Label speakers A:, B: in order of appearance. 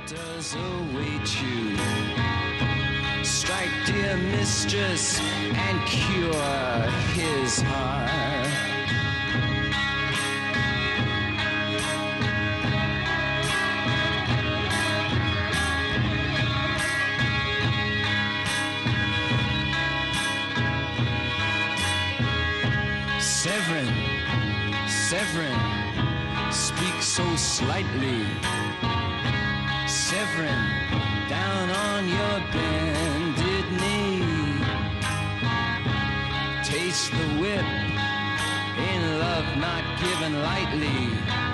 A: does await you. Strike, dear mistress, and cure his heart. Severin, Severin, speak so slightly. Severin, down on your bended knee. Taste the whip, in love not given lightly.